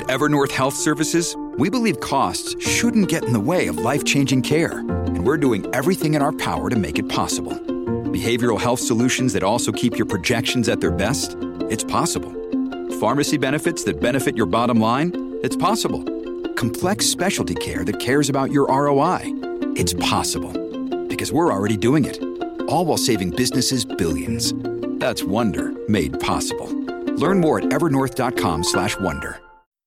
At Evernorth Health Services, we believe costs shouldn't get in the way of life-changing care, and we're doing everything in our power to make it possible. Behavioral health solutions that also keep your projections at their best? It's possible. Pharmacy benefits that benefit your bottom line? It's possible. Complex specialty care that cares about your ROI? It's possible. Because we're already doing it. All while saving businesses billions. That's Wonder made possible. Learn more at evernorth.com/wonder.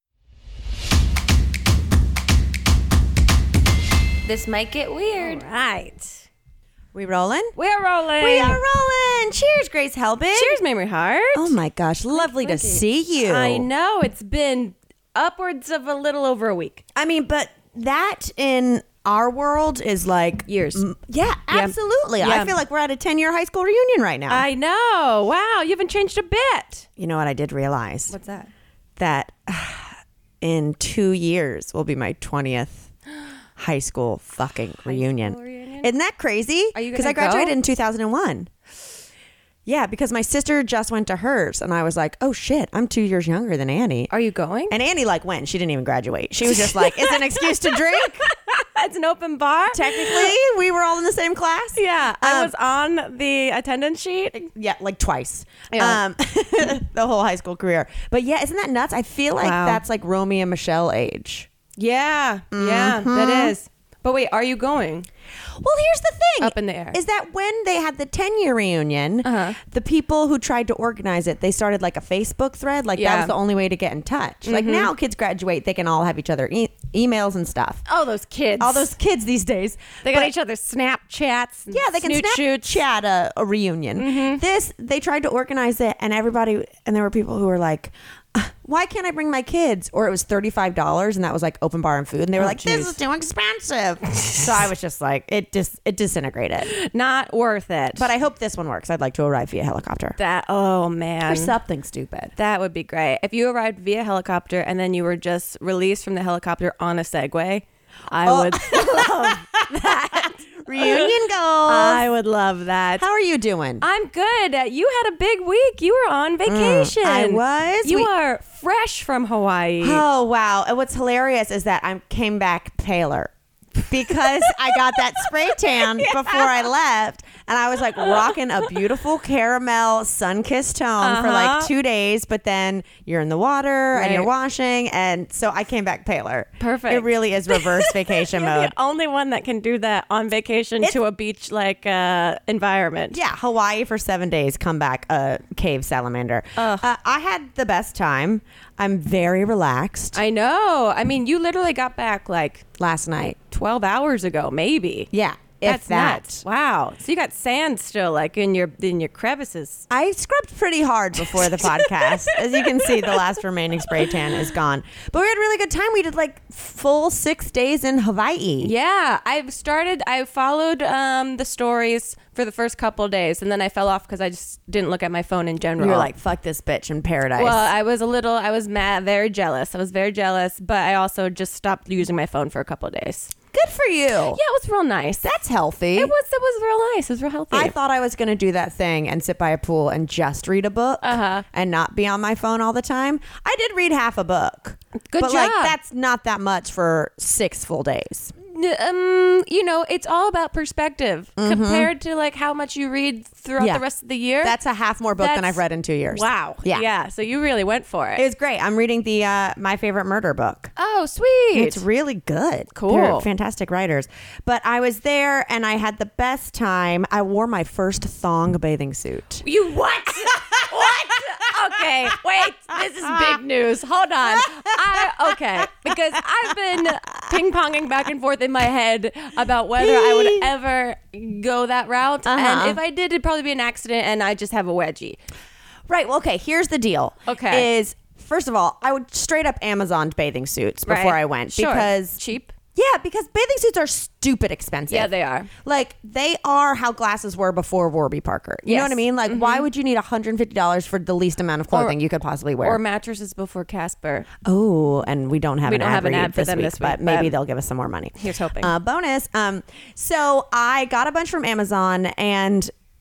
This might get weird. All right. We rolling? We're rolling. We are rolling. Cheers, Grace Helbig. Cheers, Memory Heart. Oh my gosh, lovely to see you. I know. It's been upwards of a little over a week. I mean, but that in our world is like years. Yeah, absolutely. Yeah. I feel like we're at a 10-year high school reunion right now. I know. Wow, you haven't changed a bit. You know what I did realize? What's that? That in 2 years will be my 20th high school fucking reunion. Isn't that crazy? Are you gonna Because I graduated go? in 2001. Yeah, because my sister just went to hers, and I was like, "Oh shit, I'm 2 years younger than Annie." Are you going? And Annie went. She didn't even graduate. She was just like, "It's an excuse to drink." It's an open bar. Technically, we were all in the same class. Yeah, I was on the attendance sheet. Yeah, like twice. Yeah. The whole high school career. But yeah, isn't that nuts? I feel like that's like Romeo and Michelle age. Yeah, yeah, that is. But wait, are you going? Well, here's the thing. Up in the air. Is that when they had the 10-year reunion, the people who tried to organize it, they started like a Facebook thread. Like that was the only way to get in touch. Like now kids graduate, they can all have each other emails and stuff. Oh, those kids. All those kids these days. They got each other Snapchats. And Yeah, they can Snapchat a reunion. This, they tried to organize it, and everybody, and there were people who were like, why can't I bring my kids? Or it was $35, and that was like open bar and food, and they were like, this is too expensive. So I was just like, it disintegrated. Not worth it. But I hope this one works. I'd like to arrive via helicopter. Oh man, Or something stupid. that would be great. If you arrived via helicopter and then you were just released from the helicopter on a Segway, I would love that. Reunion goals. I would love that. How are you doing? I'm good. You had a big week. You were on vacation. I was. You are fresh from Hawaii. Oh, wow. And what's hilarious is that I came back paler because I got that spray tan before I left. And I was like rocking a beautiful caramel sun-kissed tone for like 2 days. But then you're in the water and you're washing. And so I came back paler. Perfect. It really is reverse vacation You're mode. the only one that can do that on vacation to a beach-like environment. Yeah, Hawaii for 7 days, come back a cave salamander. I had the best time. I'm very relaxed. I know. I mean, you literally got back like Last night. 12 hours ago, maybe. Yeah, That's if that. nuts. Wow. So you got sand still like in your crevices. I scrubbed pretty hard before the podcast. As you can see, the last remaining spray tan is gone. But we had a really good time. We did like full 6 days in Hawaii. Yeah, I followed the stories for the first couple of days, and then I fell off because I just didn't look at my phone in general. You were like, fuck this bitch in paradise. well, I was mad, very jealous. I was very jealous, but I also just stopped using my phone for a couple of days. good for you. Yeah, it was real nice. That's healthy. It was real nice. It was real healthy. I thought I was going to do that thing and sit by a pool and just read a book and not be on my phone all the time. I did read half a book. Good but job. like that's not that much for 6 full days. It's all about perspective compared to like how much you read throughout the rest of the year. That's a half more book than I've read in 2 years. Wow. Yeah. So you really went for it. It was great. I'm reading the My Favorite Murder book. Oh, sweet. It's really good. Cool. They're fantastic writers. But I was there and I had the best time. I wore my first thong bathing suit. You what? What? Okay, wait. This is big news. Hold on. Because I've been ping-ponging back and forth in my head about whether I would ever go that route. And if I did, it'd probably be an accident and I just have a wedgie. Right. Well, okay. Here's the deal. Okay. Is first of all, I would straight up Amazon bathing suits before I went because cheap. Yeah, because bathing suits are stupid expensive. Yeah, they are. Like, they are how glasses were before Warby Parker. You know what I mean? Like, why would you need $150 for the least amount of clothing you could possibly wear? Or mattresses before Casper. Oh, and we don't have an ad read for them week, this week, but maybe they'll give us some more money. Here's hoping. Bonus. So I got a bunch from Amazon, and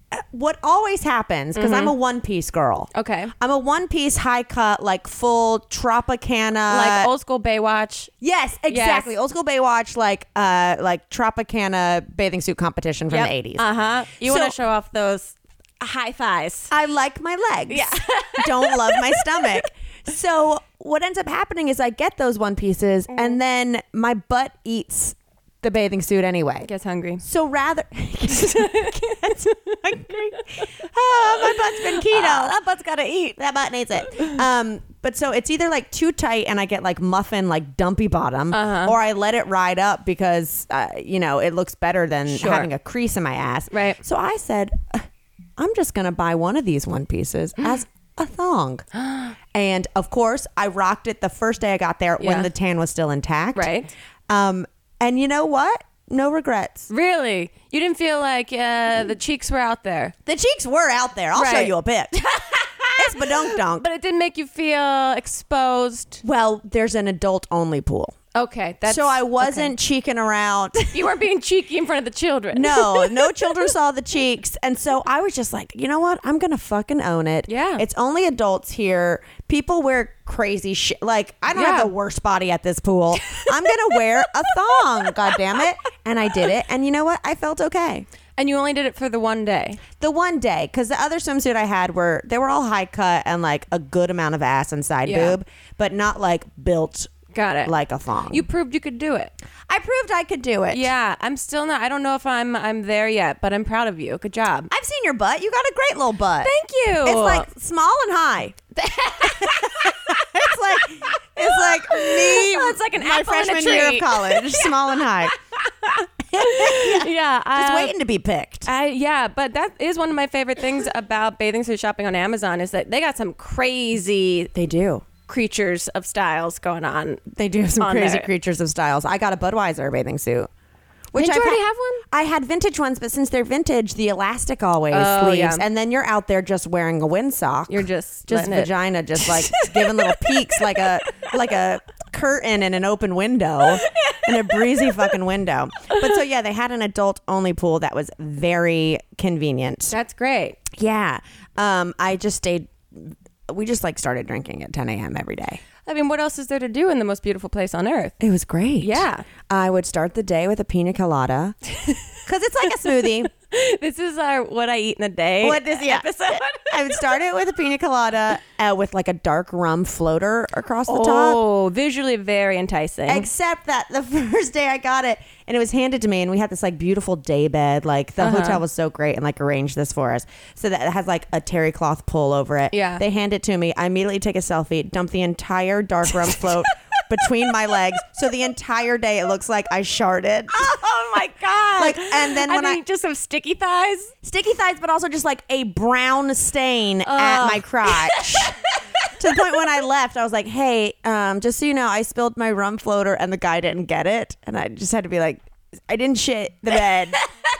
what always happens, because I'm a one-piece girl. Okay. I'm a one-piece high cut, like full Tropicana. Like old school Baywatch. Yes, exactly. Yes. Old school Baywatch, like Tropicana bathing suit competition from the 80s. Uh-huh. You want So- to show off those high thighs. I like my legs. Yeah. Don't love my stomach. So what ends up happening is I get those one pieces and then my butt eats the bathing suit anyway. Gets hungry. So rather gets hungry. Oh, my butt's been keto. That butt's got to eat. That butt needs it. But so it's either like too tight and I get like muffin, like dumpy bottom, or I let it ride up because, it looks better than having a crease in my ass. Right. So I said, I'm just going to buy one of these one pieces as a thong. And of course, I rocked it the first day I got there when the tan was still intact. Right. And you know what? No regrets. Really? You didn't feel like the cheeks were out there? The cheeks were out there. I'll show Right. you a pic. It's badunk-donk. But it didn't make you feel exposed? Well, there's an adult-only pool. Okay. So I wasn't cheeking around. You weren't being cheeky in front of the children. No children saw the cheeks. And so I was just like, you know what? I'm going to fucking own it. Yeah. It's only adults here. People wear crazy shit. Like, I don't have the worst body at this pool. I'm going to wear a thong, God damn it. And I did it. And you know what? I felt okay. And you only did it for the one day? The one day, because the other swimsuit I had they were all high cut and like a good amount of ass and side boob, but not like built Got it. like a thong. You proved you could do it. I proved I could do it. Yeah, I'm still not. I don't know if I'm there yet, but I'm proud of you. Good job. I've seen your butt. You got a great little butt. Thank you. It's like small and high. it's like me. Oh, it's like an my apple in a freshman year tree. of college, small and high. Yeah, Just waiting to be picked. But that is one of my favorite things about bathing suit shopping on Amazon is that they got some crazy They do. creatures of styles going on. They do have some On crazy there. creatures of styles. I got a Budweiser bathing suit. Did you I've already have one? I had vintage ones, but since they're vintage, the elastic always Oh, leaves, yeah. and then you're out there just wearing a windsock. You're just just letting it- vagina, just like giving little peeks, like a curtain in an open window, in a breezy fucking window. But so yeah, they had an adult only pool that was very convenient. That's great. Yeah, I just stayed. We just like started drinking at 10 a.m. every day. I mean, what else is there to do in the most beautiful place on earth? It was great. Yeah. I would start the day with a pina colada because it's like a smoothie. This is our what I eat in a day episode. I would start it with a pina colada with like a dark rum floater across the top. Oh, visually very enticing. Except that the first day I got it and it was handed to me and we had this like beautiful day bed. Like the hotel was so great and like arranged this for us. So that it has like a terry cloth pull over it. Yeah. They hand it to me. I immediately take a selfie, dump the entire dark rum float between my legs. So the entire day it looks like I sharted. Oh my God. Like, and then when I just have sticky thighs. sticky thighs, but also just like a brown stain at my crotch. To the point when I left, I was like, hey, just so you know, I spilled my rum floater and the guy didn't get it. And I just had to be like, I didn't shit the bed.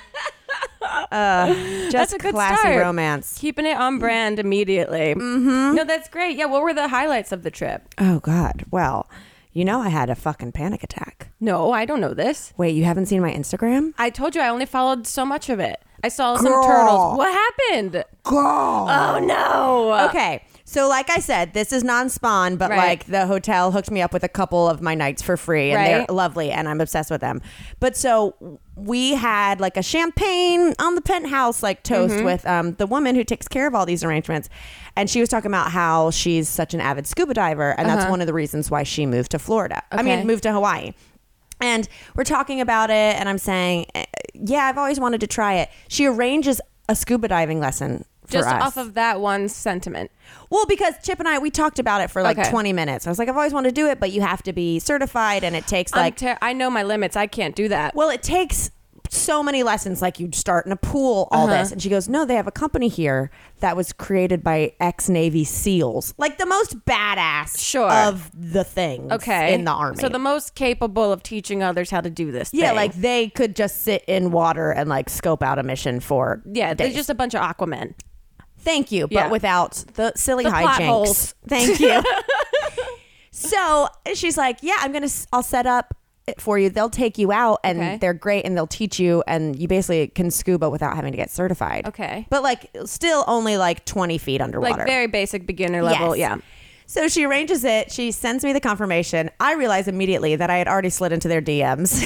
Just That's a good classy start. romance. Keeping it on brand immediately. Mm-hmm. No, that's great. Yeah, what were the highlights of the trip? Oh, God. Well, you know I had a fucking panic attack. No, I don't know this. Wait, you haven't seen my Instagram? I told you I only followed so much of it. I saw some Girl. turtles. What happened? Girl. Oh, no. Okay. So like I said, this is non-spawn, but Right. like the hotel hooked me up with a couple of my nights for free and Right. they're lovely and I'm obsessed with them. But so we had like a champagne on the penthouse like toast with the woman who takes care of all these arrangements. And she was talking about how she's such an avid scuba diver and that's one of the reasons why she moved to Florida. I Okay. mean, moved to Hawaii. And we're talking about it and I'm saying, yeah, I've always wanted to try it. She arranges a scuba diving lesson for Just us. off of that one sentiment. Well, because Chip and I, we talked about it for like Okay. 20 minutes. I was like, I've always wanted to do it, but you have to be certified and it takes like, I know my limits. I can't do that. well, it takes so many lessons. Like you start in a pool, all this. And she goes, no, they have a company here that was created by ex-Navy SEALs. Like the most badass Sure. of the things Okay. in the Army. So the most capable of teaching others how to do this yeah, thing. like they could just sit in water and like scope out a mission for Yeah, they're days. just a bunch of Aquamen. Thank you, but Yeah. without the silly The plot hijinks. holes. Thank you. So she's like, yeah, I'll set up. for you. They'll take you out, and Okay. they're great, and they'll teach you, and you basically can scuba without having to get certified. Okay. But like still only like 20 feet underwater. Like very basic beginner level. Yes. Yeah. So she arranges it. She sends me the confirmation. I realize immediately that I had already slid into their DMs.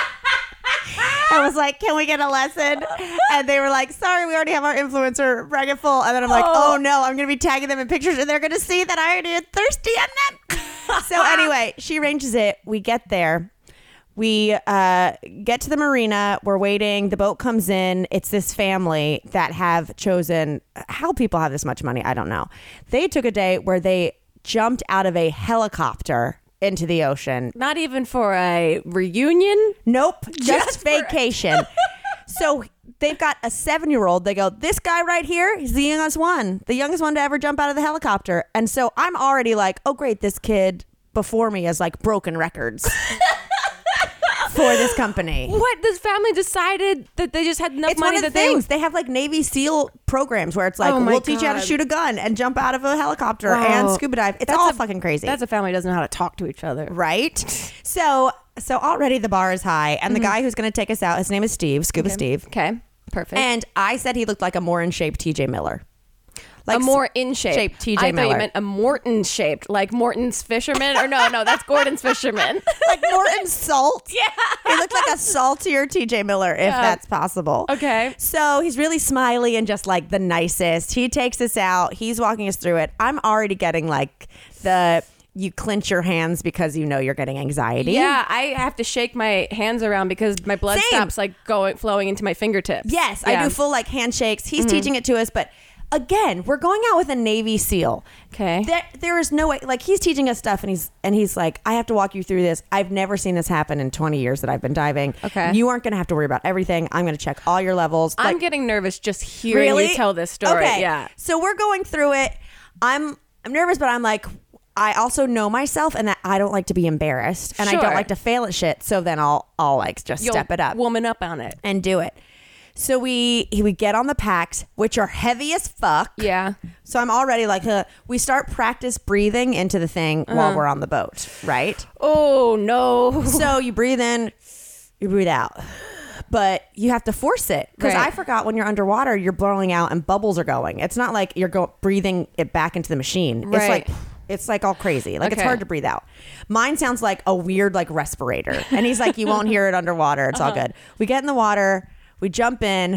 I was like, can we get a lesson? And they were like, sorry, we already have our influencer bracket full. And then I'm like, oh no, I'm going to be tagging them in pictures and they're going to see that I already had thirsty on them. So anyway, she arranges it. We get there. We get to the marina. We're waiting. The boat comes in. It's this family that have chosen, how people have this much money, I don't know. They took a day where they jumped out of a helicopter into the ocean. Not even for a reunion. Nope, just Just for- vacation. So they've got a 7-year-old. They go, this guy right here, he's the youngest one to ever jump out of the helicopter. And so I'm already like, oh great, this kid before me has like broken records for this company. What? This family decided that they just had enough It's money one of the that things. They have like Navy SEAL programs where it's like, Oh my we'll teach you how to God. shoot a gun and jump out of a helicopter Wow. and scuba dive. It's That's all a- fucking crazy. That's a family that doesn't know how to talk to each other. right? So already the bar is high. And the guy who's going to take us out, his name is Steve, Scuba Steve. Okay. Perfect. And I said he looked like a more in shape TJ Miller. Like a more in shape. TJ I thought Miller. you meant a Morton shaped, like Morton's Fisherman. Or no, that's Gordon's Fisherman. like Morton Salt. Yeah. He looked like a saltier TJ Miller, if that's possible. Okay. So he's really smiley and just like the nicest. He takes us out. He's walking us through it. I'm already getting like you clench your hands because you know you're getting anxiety. Yeah, I have to shake my hands around because my blood Same. stops like flowing into my fingertips. Yes, Yeah. I do full like handshakes. He's teaching it to us, but again, we're going out with a Navy SEAL. Okay. There is no way. Like he's teaching us stuff, and he's like, I have to walk you through this. I've never seen this happen in 20 years that I've been diving. Okay. You aren't going to have to worry about everything. I'm going to check all your levels. I'm Like, getting nervous just hearing you tell this story. Okay. Yeah. So we're going through it. I'm nervous, but I'm like, I also know myself and that I don't like to be embarrassed and I Sure. don't like to fail at shit. So then I'll like just You'll step it up woman up on it. and do it. So we get on the packs, which are heavy as fuck. Yeah. So I'm already like, we start practice breathing into the thing while we're on the boat, right? Oh no. So you breathe in, you breathe out. But you have to force it because Right. I forgot when you're underwater, you're blowing out and bubbles are going. It's not like you're breathing it back into the machine. Right. It's like all crazy. Like it's Okay. hard to breathe out. Mine sounds like a weird like respirator. And he's like, you won't hear it underwater. It's all good. We get in the water. We jump in.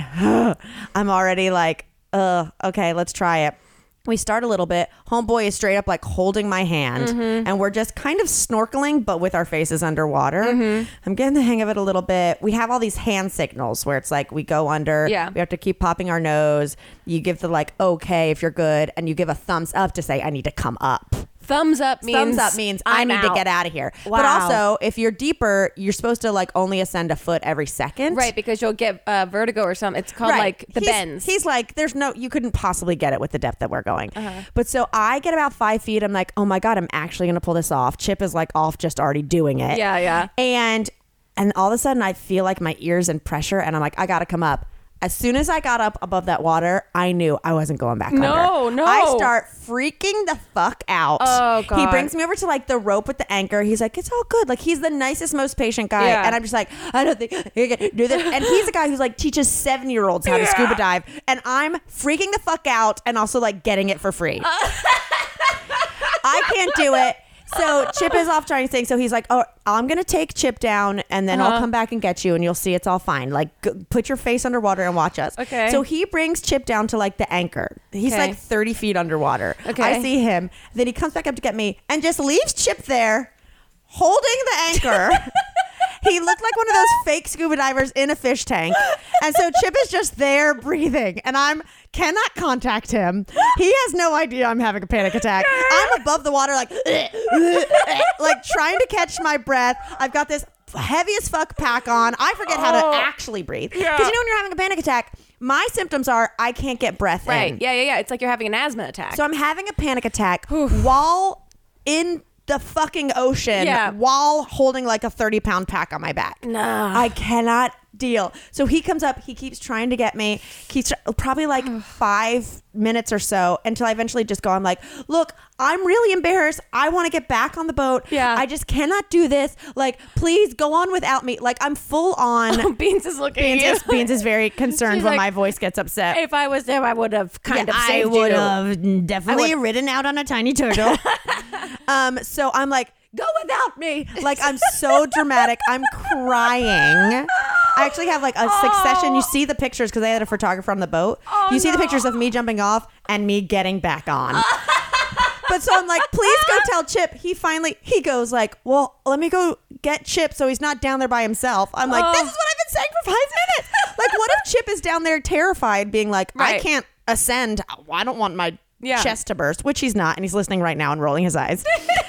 I'm already like, okay, let's try it. We start a little bit. Homeboy is straight up like holding my hand and we're just kind of snorkeling, but with our faces underwater. I'm getting the hang of it a little bit. We have all these hand signals where it's like we go under. Yeah. We have to keep popping our nose. You give the like, okay, if you're good. And you give a thumbs up to say, I need to come up. Thumbs up means I I'm need to out. get out of here. But Wow. also, if you're deeper, you're supposed to like only ascend a foot every second. Right, because you'll get vertigo or something. It's called Right. like the bends. He's like, you couldn't possibly get it with the depth that we're going. Uh-huh. But so I get about 5 feet. I'm like, oh my God, I'm actually going to pull this off. Chip is like off, just already doing it. Yeah. And all of a sudden I feel like my ears in pressure and I'm like, I got to come up. As soon as I got up above that water, I knew I wasn't going back under. No. I start freaking the fuck out. Oh, God. He brings me over to like the rope with the anchor. He's like, it's all good. Like he's the nicest, most patient guy. Yeah. And I'm just like, I don't think you can do this. And he's a guy who's like teaches 7-year-olds how to scuba dive. And I'm freaking the fuck out and also like getting it for free. I can't do it. So Chip is off trying to sing. So he's like, oh, I'm going to take Chip down and then I'll come back and get you and you'll see it's all fine. Like put your face underwater and watch us. Okay. So he brings Chip down to like the anchor. He's Okay. like 30 feet underwater. Okay. I see him. Then he comes back up to get me and just leaves Chip there holding the anchor. He looked like one of those fake scuba divers in a fish tank. And so Chip is just there breathing and cannot contact him. He has no idea I'm having a panic attack. I'm above the water like trying to catch my breath. I've got this heavy as fuck pack on. I forget how to actually breathe. Because you know when you're having a panic attack, my symptoms are I can't get breath Right. in. Yeah. It's like you're having an asthma attack. So I'm having a panic attack while in the fucking ocean Yeah. while holding like a 30-pound pack on my back. No. I cannot deal. So he comes up, he keeps trying to get me, probably like 5 minutes or so until I eventually just go, I'm like, look, I'm really embarrassed. I want to get back on the boat. Yeah. I just cannot do this. Like, please go on without me. Like, I'm full on. Beans is looking at you. Beans is very concerned She's when like, my voice gets upset. If I was there, I would have kind of I saved would you. have definitely ridden out on a tiny turtle. So I'm like, go without me. Like, I'm so dramatic. I'm crying. I actually have like a succession. You see the pictures because I had a photographer on the boat. You see the pictures of me jumping off and me getting back on. But so I'm like, please go tell Chip. He goes like, well, let me go get Chip so he's not down there by himself. I'm like, this is what I've been saying for 5 minutes. Like, what if Chip is down there terrified, being like, I can't ascend. I don't want my chest to burst, which he's not. And he's listening right now and rolling his eyes.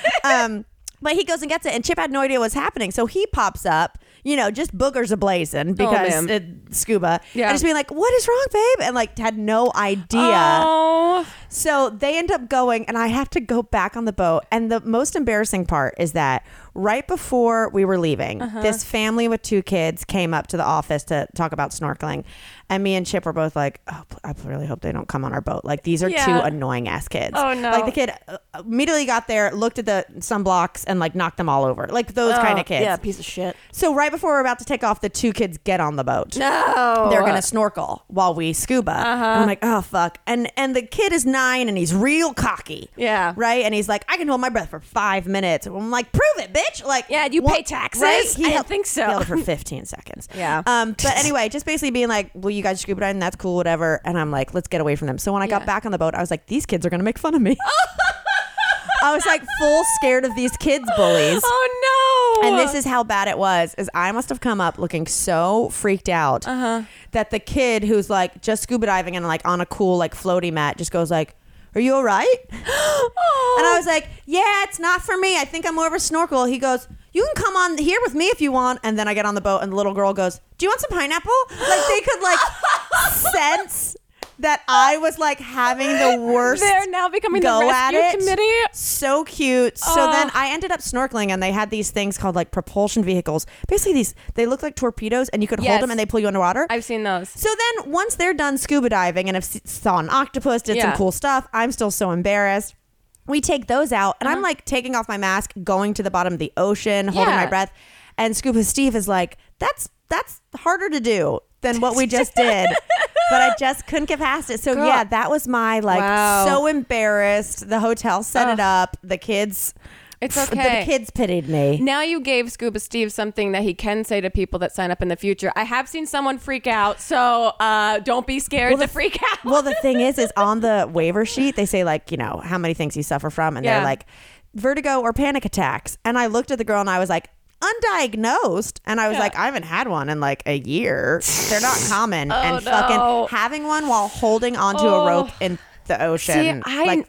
But he goes and gets it, and Chip had no idea what's happening. So he pops up, just boogers ablazing because scuba. Yeah. And just being like, what is wrong, babe? And like had no idea. Oh. So they end up going, and I have to go back on the boat. And the most embarrassing part is that right before we were leaving, this family with 2 kids came up to the office to talk about snorkeling. And me and Chip were both like, oh, I really hope they don't come on our boat. Like, these are 2 annoying ass kids. Oh, no. Like, the kid immediately got there, looked at the sunblocks, and like knocked them all over. Like, those kind of kids. Yeah, piece of shit. So right before we're about to take off, the 2 kids get on the boat. No. They're going to snorkel while we scuba. And I'm like, oh, fuck. And the kid is 9 and he's real cocky. Yeah. Right? And he's like, I can hold my breath for 5 minutes. I'm like, prove it, bitch. Like, Yeah, you pay taxes? Right? I didn't think so. He held it for 15 seconds. Yeah. But anyway, just basically being like, well, you guys scuba diving, that's cool, whatever. And I'm like, let's get away from them. So when I got back on the boat, I was like, these kids are going to make fun of me. I was like full scared of these kids bullies. Oh, no. And this is how bad it was, is I must have come up looking so freaked out that the kid who's like just scuba diving and like on a cool like floaty mat just goes like, are you all right? And I was like, yeah, it's not for me. I think I'm more of a snorkel. He goes, you can come on here with me if you want. And then I get on the boat and the little girl goes, do you want some pineapple? Like, they could like sense that I was like having the worst. They're now becoming go the at rescue it. committee. So cute. So then I ended up snorkeling, and they had these things called like propulsion vehicles. Basically, they look like torpedoes, and you could hold them and they pull you underwater. I've seen those. So then once they're done scuba diving and have saw an octopus, did some cool stuff, I'm still so embarrassed. We take those out, and I'm like taking off my mask, going to the bottom of the ocean, holding my breath. And Scuba Steve is like, that's harder to do than what we just did. But I just couldn't get past it. So Girl. yeah, that was my like so embarrassed. The hotel set it up. The kids. It's okay. The kids pitied me. Now you gave Scuba Steve something that he can say to people that sign up in the future. I have seen someone freak out, so don't be scared to freak out. Well, the thing is on the waiver sheet, they say like, how many things you suffer from. And they're like vertigo or panic attacks. And I looked at the girl and I was like, undiagnosed. And I was like, I haven't had one in like a year. They're not common. And fucking having one while holding onto a rope in the ocean. See,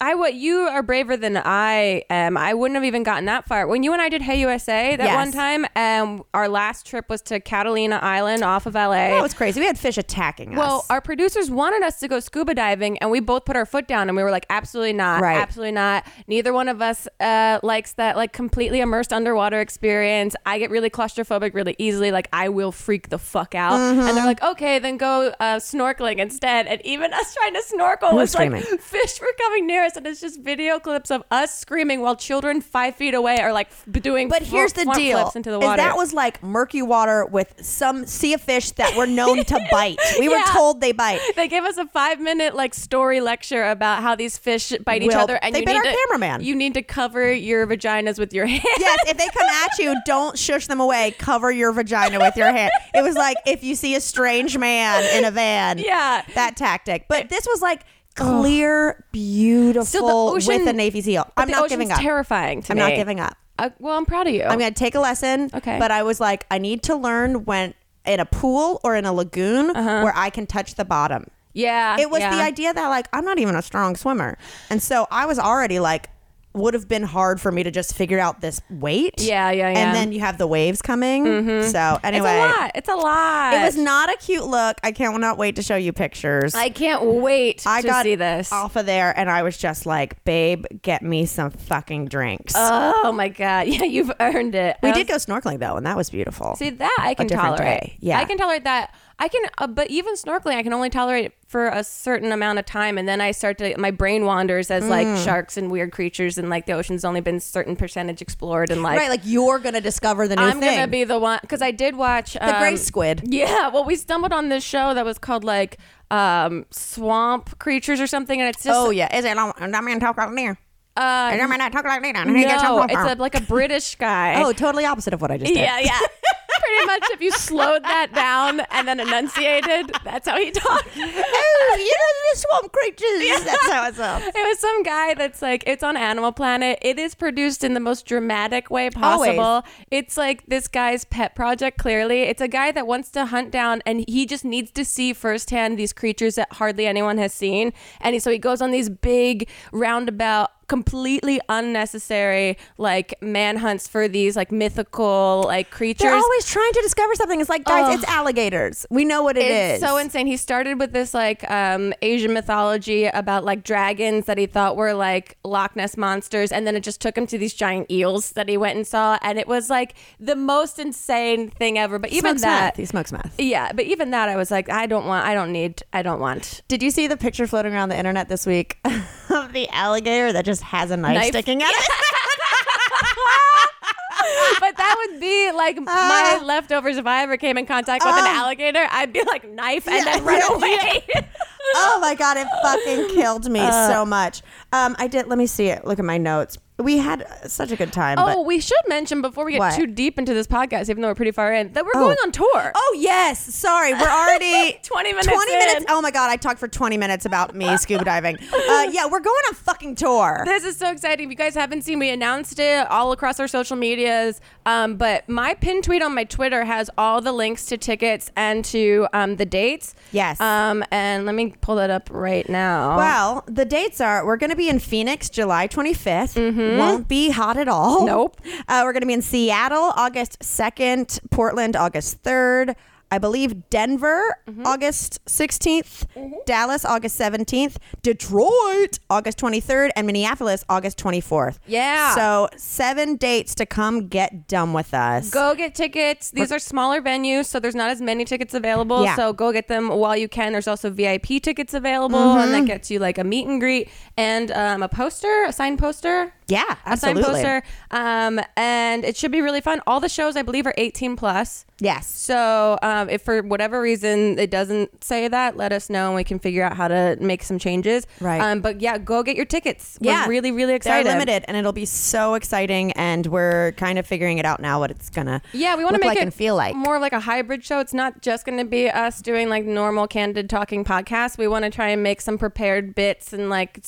you are braver than I am. I wouldn't have even gotten that far. When you and I did Hey USA that one time, our last trip was to Catalina Island off of LA. That was crazy. We had fish attacking us. Well, our producers wanted us to go scuba diving, and we both put our foot down, and we were like, absolutely not. Right. Absolutely not. Neither one of us likes that like completely immersed underwater experience. I get really claustrophobic really easily. Like, I will freak the fuck out. And they're like, okay, then go snorkeling instead. And even us trying to snorkel was like, fish were coming near us, and it's just video clips of us screaming while children 5 feet away are like doing here's the front deal flips into the water. Is that was like murky water with some sea of fish that were known to bite. We were told they bite. They gave us a 5-minute like story lecture about how these fish bite each other, and they bit our cameraman. You need to cover your vaginas with your hand. Yes, if they come at you, don't shush them away. Cover your vagina with your hand. It was like if you see a strange man in a van. Yeah, that tactic. But this was like clear, beautiful with a Navy SEAL. I'm not giving up. Terrifying to me. I'm not giving up. Well, I'm proud of you. I'm going to take a lesson. Okay. But I was like, I need to learn when in a pool or in a lagoon where I can touch the bottom. Yeah. It was the idea that like, I'm not even a strong swimmer. And so I was already like, would have been hard for me to just figure out this weight. Yeah. And then you have the waves coming. So anyway, It's a lot. it was not a cute look. I cannot wait to show you pictures. I can't wait I to got see this. off of there and I was just like, babe, get me some fucking drinks. Oh my God. Yeah, you've earned it. We did go snorkeling though, and that was beautiful. See, that I can different tolerate. day. Yeah. I can tolerate that. I can, but even snorkeling, I can only tolerate for a certain amount of time. And then I start to, my brain wanders as like sharks and weird creatures and like the ocean's only been certain percentage explored. And like, right, like you're going to discover the new I'm thing. going to be the one, because I did watch the gray squid. Yeah. Well, we stumbled on this show that was called like Swamp Creatures or something. And it's just, Oh, yeah. Is it? I mean, talk like near. no, it's like a British guy. Oh, totally opposite of what I just did. Yeah. Pretty much if you slowed that down and then enunciated, that's how he talked. Oh, the swamp creatures. That's how it sounds. It was some guy that's like, it's on Animal Planet. It is produced in the most dramatic way possible. Always. It's like this guy's pet project, clearly. It's a guy that wants to hunt down and he just needs to see firsthand these creatures that hardly anyone has seen. And so he goes on these big roundabout, completely unnecessary like manhunts for these like mythical like creatures. They're always trying to discover something. It's like, guys, it's alligators. We know what it is. It's so insane. He started with this like Asian mythology about like dragons that he thought were like Loch Ness monsters, and then it just took him to these giant eels that he went and saw, and it was like the most insane thing ever. But even He smokes meth. yeah, but even that I was like, I don't want. Did you see the picture floating around the internet this week of the alligator that just has a knife sticking out of it? But that would be like my leftovers if I ever came in contact with an alligator. I'd be like knife and then run away. Oh my God, it fucking killed me so much. Let me see it. Look at my notes. We had such a good time. Oh, we should mention before we get too deep into this podcast, even though we're pretty far in, that we're going on tour. Oh, yes. Sorry. We're already 20 minutes in. Oh my God. I talked for 20 minutes about me scuba diving. Yeah, we're going on fucking tour. This is so exciting. If you guys haven't seen, we announced it all across our social medias. But my pinned tweet on my Twitter has all the links to tickets and to the dates. Yes. And let me pull that up right now. Well, the dates are, we're going to be in Phoenix, July 25th. Won't be hot at all. Nope. We're going to be in Seattle, August 2nd, Portland, August 3rd. I believe Denver, August 16th, Dallas, August 17th, Detroit, August 23rd, and Minneapolis, August 24th. Yeah. So 7 dates to come get done with us. Go get tickets. These are smaller venues, so there's not as many tickets available. Yeah. So go get them while you can. There's also VIP tickets available, and that gets you like a meet and greet and a signed poster. Yeah, absolutely. A signed poster. And it should be really fun. All the shows, I believe, are 18 plus. Yes. So if for whatever reason it doesn't say that, let us know and we can figure out how to make some changes. Right. But yeah, go get your tickets. Yeah. We're really, really excited. They're limited and it'll be so exciting, and we're kind of figuring it out now what it's gonna we want to look make like it and feel like. more of like a hybrid show. It's not just going to be us doing like normal candid talking podcasts. We want to try and make some prepared bits and like,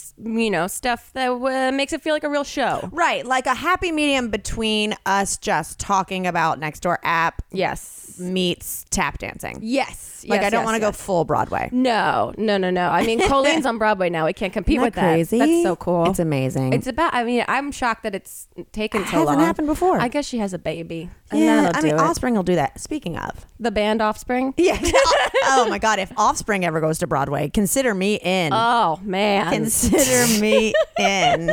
stuff that makes it feel like a real show. Right, like a happy medium between us just talking about Nextdoor app Yes. meets tap dancing. Yes. Like I don't want to go full Broadway. No. I mean, Colleen's on Broadway now. We can't compete Isn't with that crazy? that. That's so cool. It's amazing. It's about, I'm shocked that it's taken so long. Hasn't happened before. I guess she has a baby. And yeah, that'll do it. Offspring will do that. Speaking of. The band Offspring? Yeah. Oh my God, if Offspring ever goes to Broadway, consider me in. Oh, man. Consider me in.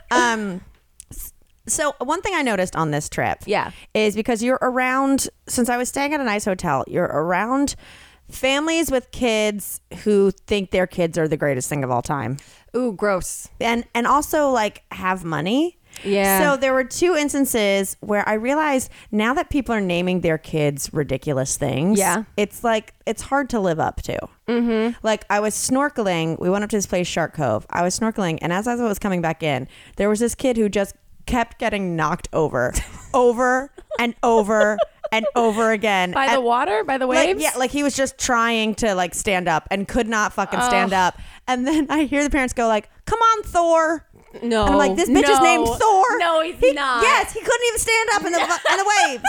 So one thing I noticed on this trip is because you're around, since I was staying at a nice hotel, you're around families with kids who think their kids are the greatest thing of all time. Ooh, gross. And also like have money. Yeah. So there were 2 instances where I realized now that people are naming their kids ridiculous things, it's like, it's hard to live up to. Mm-hmm. Like I was snorkeling. We went up to this place, Shark Cove. I was snorkeling. And as I was coming back in, there was this kid who just kept getting knocked over and over and over again. By the water? By the waves? Like he was just trying to like stand up and could not fucking stand up. And then I hear the parents go like, "Come on, Thor." No. And I'm like, this bitch is named Thor. No, he's not. Yes, he couldn't even stand up in the waves.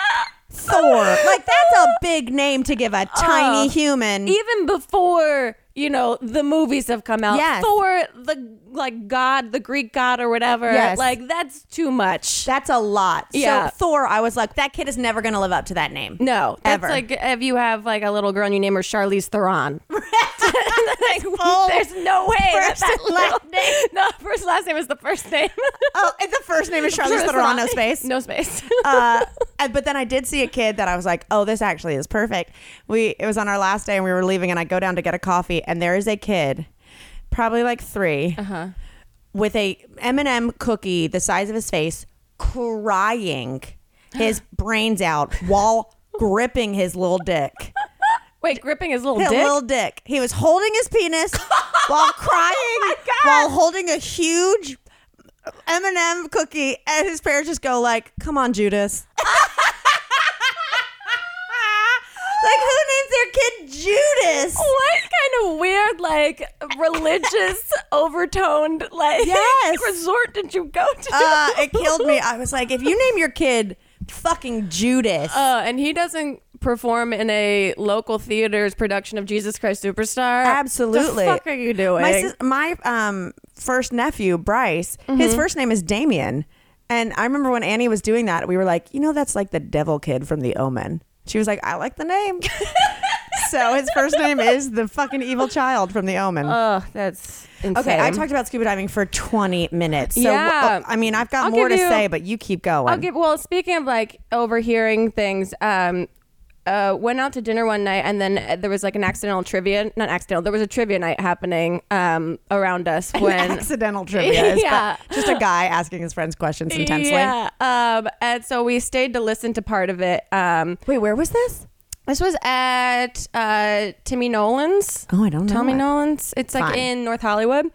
Thor. Like that's a big name to give a tiny human. Even before the movies have come out. Yes. Thor, the Greek god or whatever. Yes. Like, that's too much. That's a lot. Yeah. So Thor, I was like, that kid is never going to live up to that name. No, that's Ever. like if you have like a little girl and you name her Charlize Theron. Oh, There's no way first that and last little- No, first last name is the first name. Oh, and the first name is Charlize Theron, no space. No space. But then I did see a kid that I was like, oh, this actually is perfect. It was on our last day and we were leaving, and I go down to get a coffee, and there is a kid, probably like 3, with a M&M cookie the size of his face, crying his brains out while gripping his little dick. Wait, gripping his little His dick? little dick. He was holding his penis while crying, while holding a huge M&M cookie, and his parents just go like, "Come on, Judas." Like, who names their kid Judas? What kind of weird, like, religious overtoned, like, Yes. resort did you go to? It killed me. I was like, if you name your kid fucking Judas. And he doesn't perform in a local theater's production of Jesus Christ Superstar. Absolutely. The fuck are you doing? My first nephew, Bryce, his first name is Damien. And I remember when Annie was doing that, we were like, that's like the devil kid from The Omen. She was like, I like the name. So his first name is the fucking evil child from The Omen. Oh, that's insane. Okay, I talked about scuba diving for 20 minutes. So, Yeah. I mean, I've got I'll more to give you- say, but you keep going. Well, speaking of like overhearing things, went out to dinner one night, and then there was like there was a trivia night happening around us when Accidental trivia is Yeah. just a guy asking his friends questions intensely. Yeah. And so we stayed to listen to part of it. Wait, where was this? This was at Timmy Nolan's. Oh, I don't know. Tommy it. Nolan's. It's like Fine. in North Hollywood.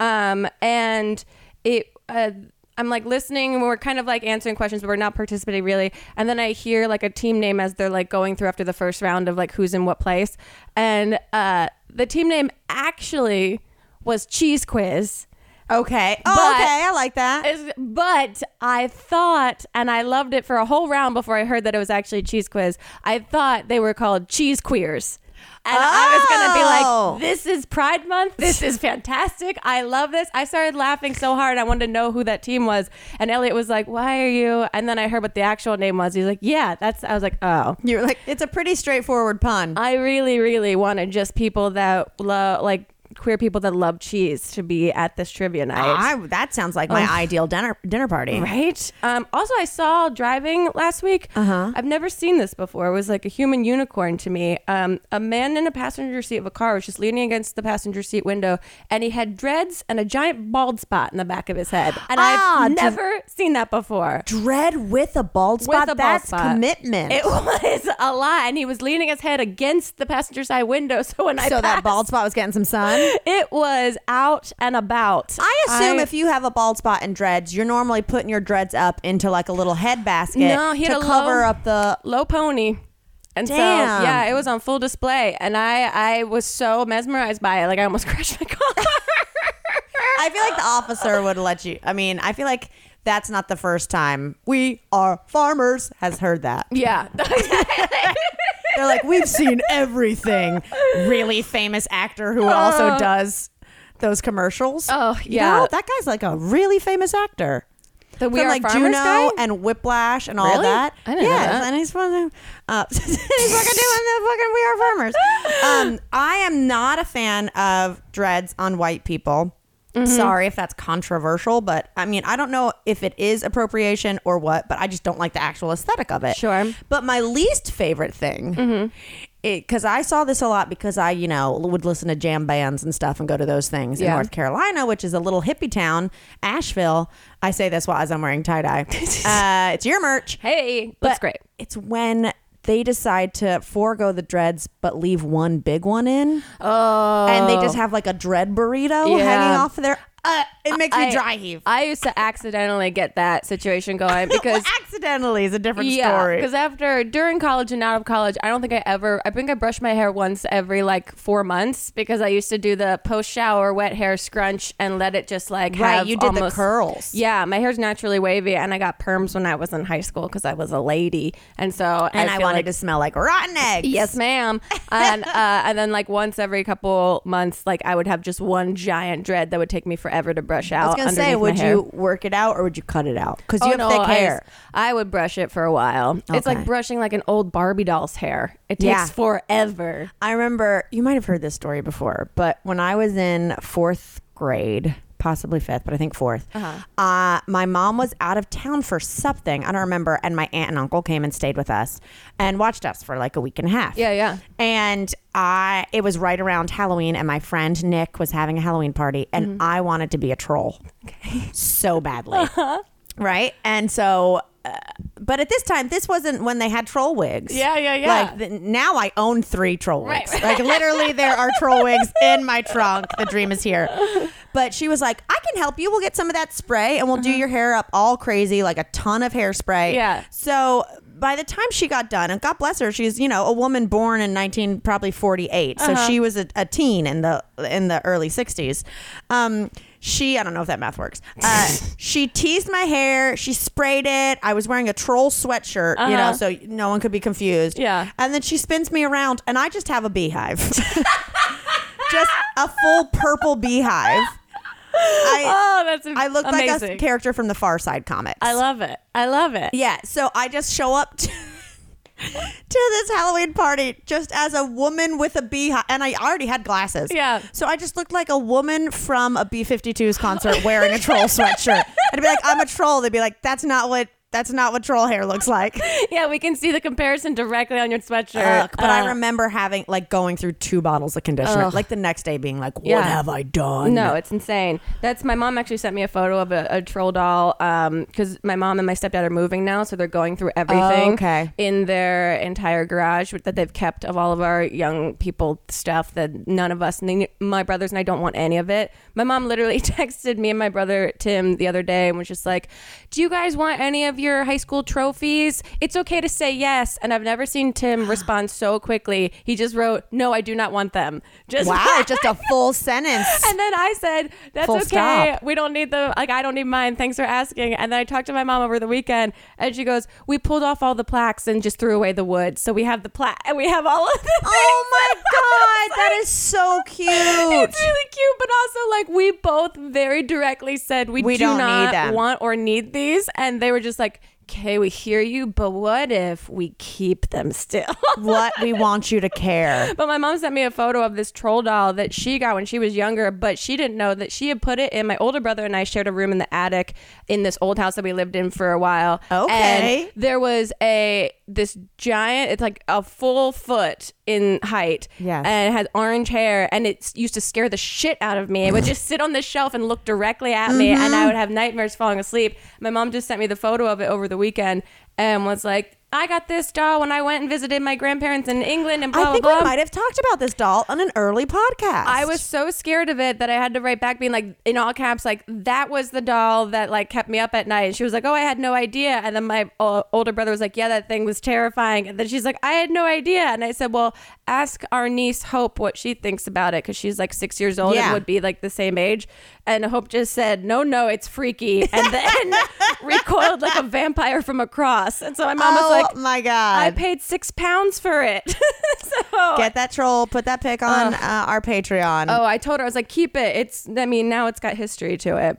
And it I'm like listening, and we're kind of like answering questions, but we're not participating really. And then I hear like a team name as they're like going through after the first round of like who's in what place. And the team name actually was Cheese Quiz. Okay. Oh, But- okay. I like that. But I thought, and I loved it for a whole round before I heard that it was actually Cheese Quiz, I thought they were called Cheese Queers. And I was going to be like, this is Pride Month. This is fantastic. I love this. I started laughing so hard. I wanted to know who that team was. And Elliot was like, why are you? And then I heard what the actual name was. He's like, yeah, I was like, oh. You were like, it's a pretty straightforward pun. I really, really wanted just people that like queer people that love cheese to be at this trivia night. That sounds like my ideal dinner party. Right. Also, I saw driving last week. I've never seen this before. It was like a human unicorn to me. A man in a passenger seat of a car was just leaning against the passenger seat window, and he had dreads and a giant bald spot in the back of his head. And I've never seen that before. Dread with a bald spot. With a bald That's spot. commitment. It was a lot, and he was leaning his head against the passenger side window. So when I so that passed, bald spot was getting some sun. it was out and about. I assume if you have a bald spot and dreads, you're normally putting your dreads up into like a little head basket No, he had to a cover up the. low pony. And so, Damn. yeah, it was on full display. And I was so mesmerized by it. Like, I almost crashed my car. I feel like the officer would let you. I mean, I feel like that's not the first time We Are Farmers has heard that. Yeah. They're like, we've seen everything. Really famous actor who also does those commercials. Oh, You yeah. know, that guy's like a really famous actor. The We From Are like Farmers Juno guy? and Whiplash and all Really? that. I didn't know Yes, that. and he's from he's fucking doing the fucking We Are Farmers. I am not a fan of dreads on white people. Sorry if that's controversial, but I mean, I don't know if it is appropriation or what, but I just don't like the actual aesthetic of it. Sure. But my least favorite thing, because I saw this a lot because I, would listen to jam bands and stuff and go to those things in Yeah. North Carolina, which is a little hippie town, Asheville. I say this while as I'm wearing tie-dye. It's your merch. Hey, But looks great. It's when they decide to forego the dreads but leave one big one in. Oh. And they just have like a dread burrito Yeah. hanging off of their. It makes me dry heave. I used to accidentally get that situation going because Accidentally is a different yeah, story. because during college and out of college, I think I brushed my hair once every like 4 months because I used to do the post shower wet hair scrunch and let it just like have you did almost, the curls. Yeah, my hair's naturally wavy, and I got perms when I was in high school because I was a lady, and so And I feel wanted like, to smell like rotten eggs. yes, ma'am. And then like once every couple months, like I would have just one giant dread that would take me forever to brush out. I was gonna say, underneath my would hair. you work it out or would you cut it out? Because you have thick hair. I would brush it for a while. It's like Okay. brushing like an old Barbie doll's hair. It takes Yeah. forever. I remember, you might have heard this story before, but when I was in 4th grade, possibly 5th, but I think 4th, my mom was out of town for something. I don't remember. And my aunt and uncle came and stayed with us and watched us for like a week and a half. Yeah. And it was right around Halloween, and my friend Nick was having a Halloween party, and I wanted to be a troll so badly. Right? And so, but at this time, this wasn't when they had troll wigs. Yeah. Like now I own 3 troll wigs. Right. Like literally there are troll wigs in my trunk. The dream is here. But she was like, I can help you. We'll get some of that spray and we'll do your hair up all crazy, like a ton of hairspray. Yeah. So by the time she got done, and God bless her, she's, a woman born in 1948. So she was a teen in the early 60s. I don't know if that math works. She teased my hair. She sprayed it. I was wearing a troll sweatshirt, so no one could be confused. Yeah. And then she spins me around, and I just have a beehive. Just a full purple beehive. That's I look amazing. like a character from the Far Side comics. I love it. Yeah. So I just show up to this Halloween party just as a woman with a beehive, and I already had glasses. Yeah. So I just looked like a woman from a B-52s concert wearing a troll sweatshirt. I'd be like, I'm a troll. They'd be like, that's not what troll hair looks like. Yeah, we can see the comparison directly on your sweatshirt. But I remember going through 2 bottles of conditioner, like the next day being like, what have I done? No, it's insane. My mom actually sent me a photo of a troll doll because my mom and my stepdad are moving now, so they're going through everything in their entire garage that they've kept of all of our young people stuff that none of us, my brothers and I, don't want any of it. My mom literally texted me and my brother Tim the other day and was just like, do you guys want any of your high school trophies? It's okay to say yes. And I've never seen Tim respond so quickly. He just wrote, no, I do not want them. Just a full sentence. And then I said, that's Full okay. stop. We don't need them. Like, I don't need mine. Thanks for asking. And then I talked to my mom over the weekend, and she goes, we pulled off all the plaques and just threw away the wood. So we have the plaque and we have all of the Oh my God, that is so cute. It's really cute, but also like we both very directly said we do don't not need them. want or need these, and they were just like, okay, we hear you, but what if we keep them still? What we want you to care. But my mom sent me a photo of this troll doll that she got when she was younger, but she didn't know that she had put it in. My older brother and I shared a room in the attic in this old house that we lived in for a while. Okay. And there was this giant, it's like a full foot in height. Yes. And it had orange hair, and it used to scare the shit out of me. It would just sit on the shelf and look directly at me, and I would have nightmares falling asleep. My mom just sent me the photo of it over the weekend and was like, I got this doll when I went and visited my grandparents in England and blah, I think blah, we blah. might have talked about this doll on an early podcast. I was so scared of it that I had to write back being like, in all caps, like, that was the doll that like kept me up at night. And she was like, oh, I had no idea. And then my older brother was like, yeah, that thing was terrifying. And then she's like, I had no idea. And I said, well, ask our niece Hope what she thinks about it, because she's like 6 years old and would be like the same age. And Hope just said, no, it's freaky. And then recoiled like a vampire from a cross. And so my mom was like, oh my God. I paid £6 for it. So Get that troll, put that pic on our Patreon. oh, I told her, I was like, keep it. Now it's got history to it.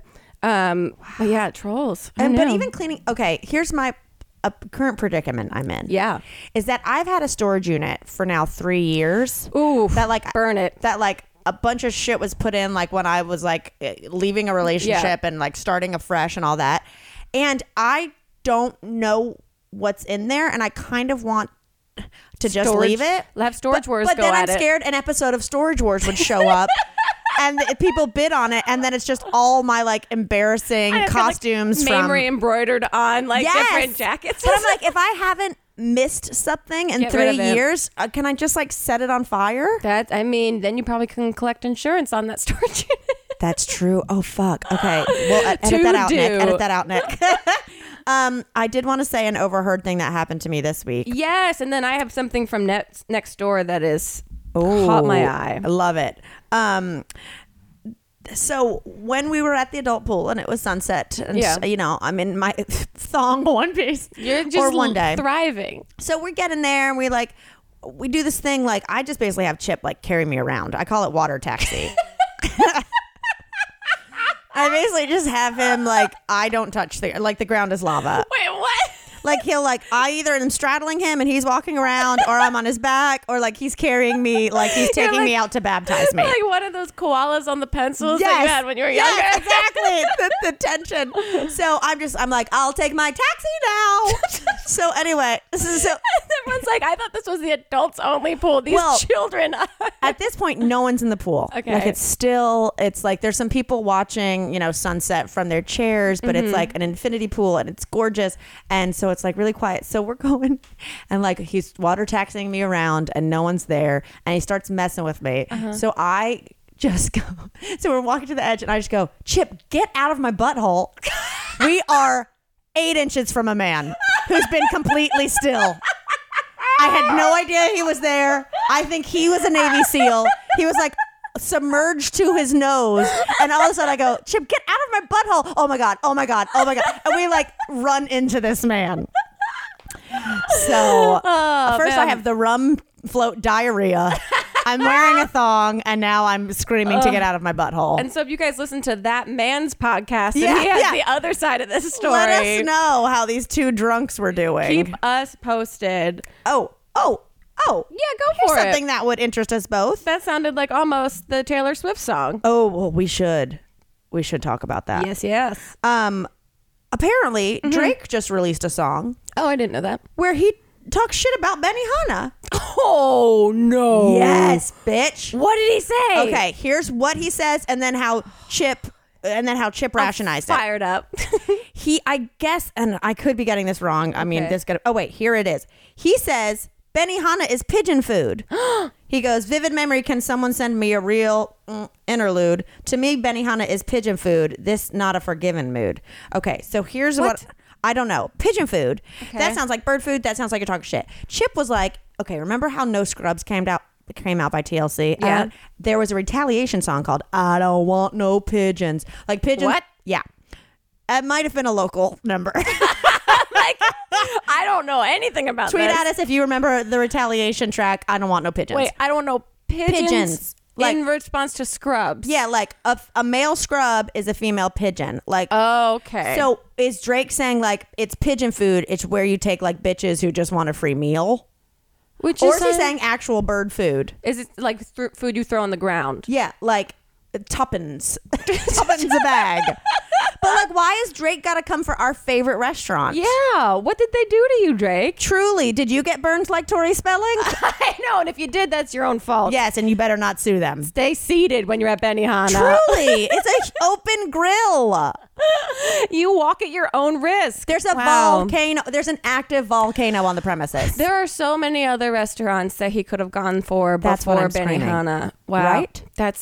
But yeah, trolls. But even cleaning. Okay, here's my current predicament I'm in. Yeah. Is that I've had a storage unit for now 3 years. Ooh, That like burn it. That like a bunch of shit was put in like when I was like leaving a relationship and like starting afresh and all that. And I don't know what's in there, and I kind of want to just leave it. Have Storage Wars but go then at I'm it. scared an episode of Storage Wars would show up. And people bid on it, and then it's just all my like embarrassing I've got, costumes like, from Mamrie embroidered on like Yes. different jackets. But I'm like, if I haven't missed something in Get rid 3 of it. years, can I just like set it on fire? then you probably can collect insurance on that storage unit. That's true. Oh, fuck. Okay. Well, edit that out, Nick. Edit that out, Nick. I did want to say an overheard thing that happened to me this week. Yes, and then I have something from next door that is caught my eye. I love it. So when we were at the adult pool and it was sunset, and you know, I'm in my thong one piece. You're just one day thriving. So we're getting there and we do this thing. Like, I just basically have Chip like carry me around. I call it water taxi. I basically just have him like, I don't touch the ground is lava. Wait, what? Like, he'll I either am straddling him and he's walking around, or I'm on his back, or like he's carrying me, like he's taking me out to baptize me. Like one of those koalas on the pencils that you had when you were younger. Yes, exactly. the tension. So I'm like, I'll take my taxi now. So anyway, everyone's like, I thought this was the adults only pool. These children. At this point, no one's in the pool. Okay. Like, it's like there's some people watching, you know, sunset from their chairs, but it's like an infinity pool and it's gorgeous. And so it's like really quiet. So we're going and like he's water taxiing me around and no one's there. And he starts messing with me. So I just go. So we're walking to the edge and I just go, Chip, get out of my butthole. We are 8 inches from a man who's been completely still. I had no idea he was there. I think he was a Navy SEAL. He was like submerged to his nose. And all of a sudden I go, Chip, get out of my butthole. Oh my God. Oh my God. Oh my God. And we like run into this man. So first I have the rum float diarrhea. I'm wearing a thong and now I'm screaming to get out of my butthole. And so if you guys listen to that man's podcast, and he has the other side of this story. Let us know how these two drunks were doing. Keep us posted. Oh. Yeah, go for it. Something that would interest us both. That sounded like almost the Taylor Swift song. Oh, well, we should talk about that. Yes. Apparently, Drake just released a song. Oh, I didn't know that. Where he talks shit about Benihana. Oh, no. Yes, bitch. What did he say? Okay, here's what he says and then how Chip rationized it. Fired up. I guess, and I could be getting this wrong. I mean, here it is. He says, Benihana is pigeon food. He goes, vivid memory, can someone send me a real interlude? To me, Benihana is pigeon food. This not a forgiven mood. Okay, so here's what I don't know. Pigeon food. Okay. That sounds like bird food. That sounds like you're talking shit. Chip was like, okay, remember how No Scrubs came out by TLC? Yeah. There was a retaliation song called I Don't Want No Pigeons. Like pigeons. What? Yeah. It might have been a local number. Like, I don't know anything about Tweet this. at us if you remember the retaliation track, I Don't Want No Pigeons. Wait, I don't know. Pigeons. Like, in response to Scrubs. Yeah, like a male scrub is a female pigeon. Like, oh, okay. So is Drake saying like it's pigeon food? It's where you take like bitches who just want a free meal. Or is he saying actual bird food? Is it like food you throw on the ground? Yeah, like tuppence. Tuppence a bag. But like, why has Drake got to come for our favorite restaurant? Yeah. What did they do to you, Drake? Truly, did you get burned like Tori Spelling? I know, and if you did, that's your own fault. Yes, and you better not sue them. Stay seated when you're at Benihana. Truly, it's an open grill. You walk at your own risk. There's a volcano. There's an active volcano on the premises. There are so many other restaurants that he could have gone for before Benihana. Wow. Right?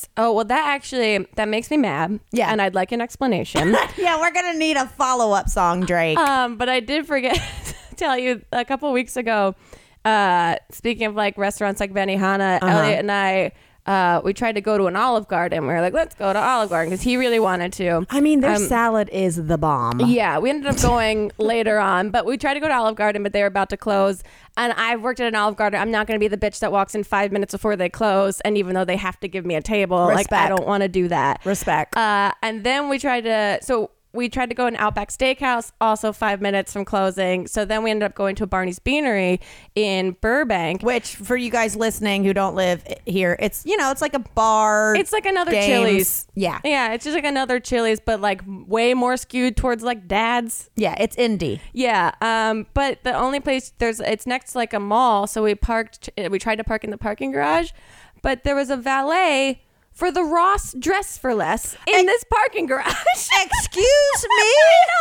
That makes me mad. Yeah. And I'd like an explanation. Yeah, we're going to need a follow-up song, Drake. But I did forget to tell you a couple weeks ago, speaking of like restaurants like Benihana, Elliot and I, we tried to go to an Olive Garden. We were like, let's go to Olive Garden because he really wanted to. I mean, their salad is the bomb. Yeah, we ended up going later on, but we tried to go to Olive Garden, but they were about to close. And I've worked at an Olive Garden. I'm not going to be the bitch that walks in 5 minutes before they close. And even though they have to give me a table, Respect. like I don't want to do that. Respect. And then we tried to go in Outback Steakhouse, also 5 minutes from closing. So then we ended up going to a Barney's Beanery in Burbank. Which, for you guys listening who don't live here, it's like a bar. It's like another games. Chili's. Yeah. Yeah, it's just like another Chili's, but like way more skewed towards like dads. Yeah, it's indie. Yeah. But the only place it's next to like a mall. So we tried to park in the parking garage, but there was a valet for the Ross Dress for Less in this parking garage. Excuse me?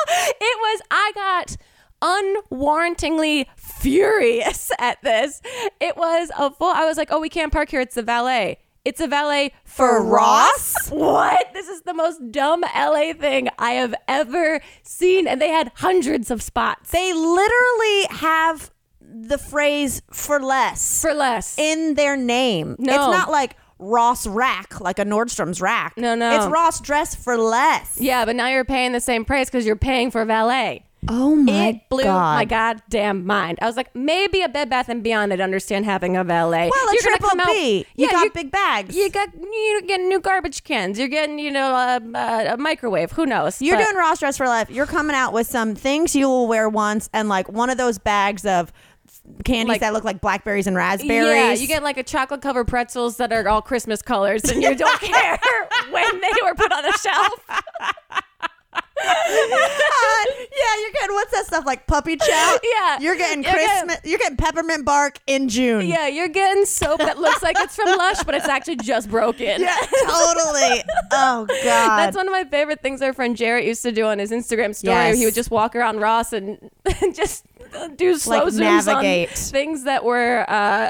I got unwarrantingly furious at this. It was I was like, oh, we can't park here. It's the valet. It's a valet for Ross? What? This is the most dumb LA thing I have ever seen. And they had hundreds of spots. They literally have the phrase for less. For less. In their name. No. It's not like Ross Rack, like a Nordstrom's rack. No. It's Ross Dress for less. Yeah, but now you're paying the same price because you're paying for valet. Oh my It blew God. my goddamn mind. I was like, maybe a Bed Bath & Beyond I'd understand having a valet. Well, a You're gonna triple come out- B. You got big bags. You're getting new garbage cans. You're getting, a microwave. Who knows? You're But- doing Ross Dress for Life. You're coming out with some things you will wear once and like one of those bags of candies Like- that look like blackberries and raspberries. Yeah, you get like a chocolate covered pretzels that are all Christmas colors, and you don't care when they were put on a shelf. You're getting what's that stuff like puppy chow? Yeah. You're getting You're Christmas. You're getting peppermint bark in June. Yeah, you're getting soap that looks like it's from Lush, but it's actually just broken. Yeah, totally. Oh God. That's one of my favorite things our friend Jarrett used to do on his Instagram story. Yes. He would just walk around Ross and just do slow Like zooms navigate. on things that were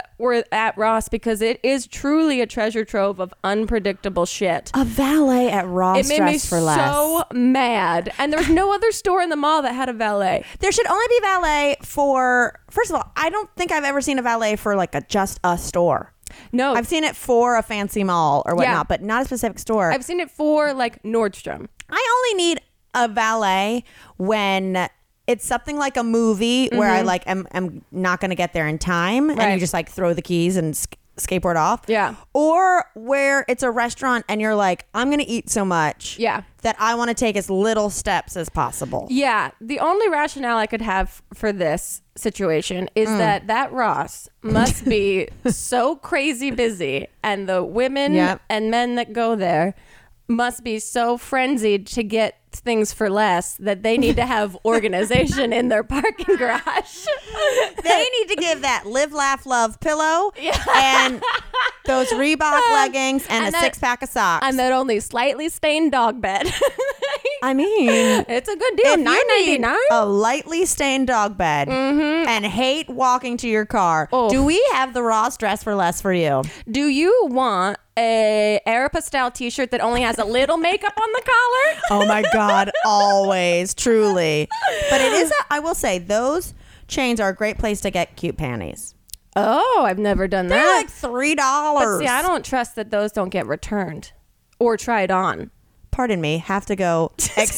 at Ross, because it is truly a treasure trove of unpredictable shit. A valet at Ross It made me Dress for Less. so mad. And there was no other store in the mall that had a valet. There should only be valet for. First of all, I don't think I've ever seen a valet for like just a store. No. I've seen it for a fancy mall or whatnot, Yeah. but not a specific store. I've seen it for like Nordstrom. I only need a valet when it's something like a movie where I like am not going to get there in time, and Right. you just like throw the keys and skateboard off. Yeah. Or where it's a restaurant and you're like, I'm going to eat so much Yeah. that I want to take as little steps as possible. Yeah, the only rationale I could have for this situation is that Ross must be so crazy busy, and the women Yep. and men that go there must be so frenzied to get things for less that they need to have organization in their parking garage. They need to give that Live, Laugh, Love pillow and those Reebok leggings and a that- 6-pack of socks. And that only slightly stained dog bed. I mean, It's a good deal. if you need $9.99. a lightly stained dog bed and hate walking to your car, Oh. do we have the Ross Dress for Less for you? Do you want a Aeropostale t-shirt that only has a little makeup on the collar? Oh my God, always, truly. But it is, I will say, those chains are a great place to get cute panties. Oh, I've never done They're that. like $3. But see, I don't trust that those don't get returned or tried on. Pardon me, have to go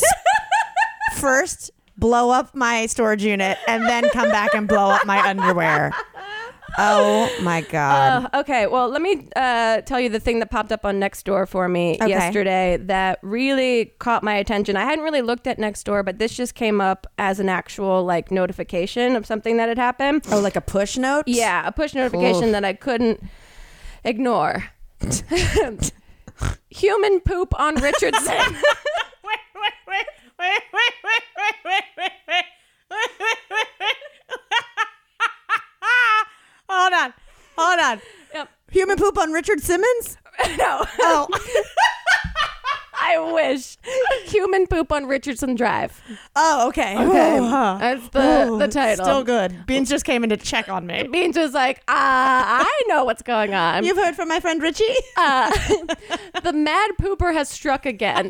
first blow up my storage unit and then come back and blow up my underwear. Oh my God. Okay, well, let me tell you the thing that popped up on Nextdoor for me yesterday that really caught my attention. I hadn't really looked at Nextdoor, but this just came up as an actual like notification of something that had happened. Oh, like a push note? Yeah, a push notification that I couldn't ignore. Human poop on Richardson. Hold on. Yep. Human poop on Richard Simmons? No. Oh. I wish. Human poop on Richardson Drive. Oh, okay. Okay. Ooh, huh. That's the title. Still good. Beans just came in to check on me. Beans was like, I know what's going on. You've heard from my friend Richie? The mad pooper has struck again.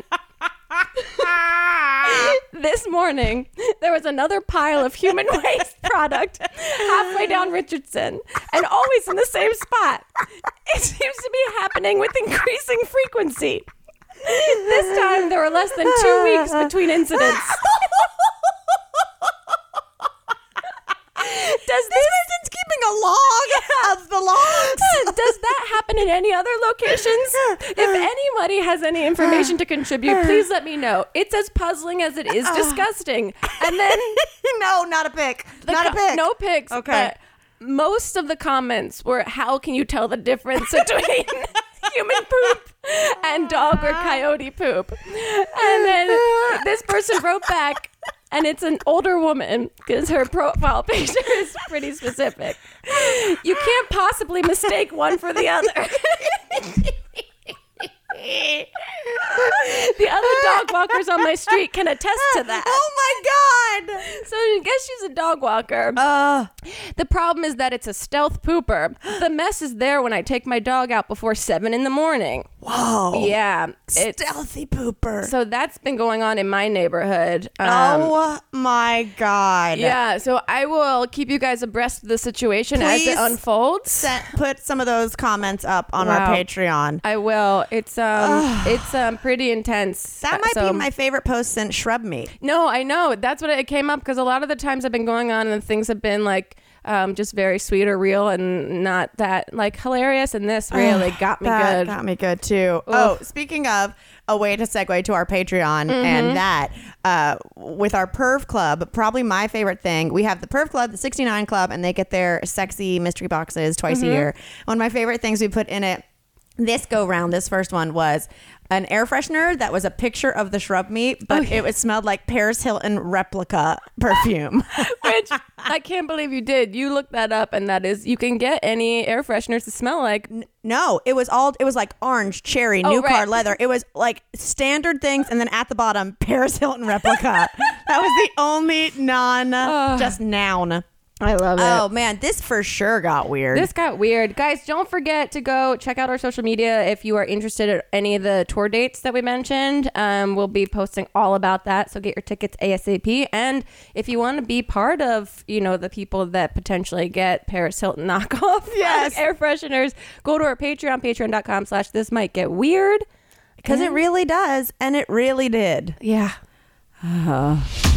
This morning, there was another pile of human waste product halfway down Richardson, and always in the same spot. It seems to be happening with increasing frequency. This time, there were less than 2 weeks between incidents. Does this person's keeping a log of the logs. Does that happen in any other locations? If anybody has any information to contribute, please let me know. It's as puzzling as it is disgusting. And then No, not a pic. Not a pic. No pics. Okay. But most of the comments were, how can you tell the difference between human poop and dog or coyote poop? And then this person wrote back, and it's an older woman because her profile picture is pretty specific. You can't possibly mistake one for the other. The other dog walkers on my street can attest to that. Oh my God. So I guess she's a dog walker. The problem is that it's a stealth pooper. The mess is there when I take my dog out before 7 a.m. Whoa. Yeah. Stealthy pooper. So that's been going on in my neighborhood. Oh my God. Yeah, so I will keep you guys abreast of the situation as it unfolds. Put some of those comments up on our Patreon. I will. It's pretty intense. That might be my favorite post since Shrub Meat. No, I know. That's what it came up because a lot of the times I've been going on and things have been like just very sweet or real and not that like hilarious. And this really got me good. Got me good too. Oof. Oh, speaking of a way to segue to our Patreon and that with our Perv Club, probably my favorite thing. We have the Perv Club, the 69 Club, and they get their sexy mystery boxes twice a year. One of my favorite things we put in it this go round, this first one was an air freshener that was a picture of the Shrub Meat, but it smelled like Paris Hilton replica perfume. Which I can't believe you did. You looked that up, and that is, you can get any air fresheners to smell like. No, it was like orange, cherry, new car leather. It was like standard things, and then at the bottom, Paris Hilton replica. That was the only just noun. I love it. Oh man, this for sure got weird. This got weird. Guys, don't forget to go check out our social media if you are interested in any of the tour dates that we mentioned. We'll be posting all about that, so get your tickets ASAP. And if you want to be part of, the people that potentially get Paris Hilton knockoff air fresheners, go to our Patreon, patreon.com/thismightgetweird. Because it really does, and it really did. Yeah.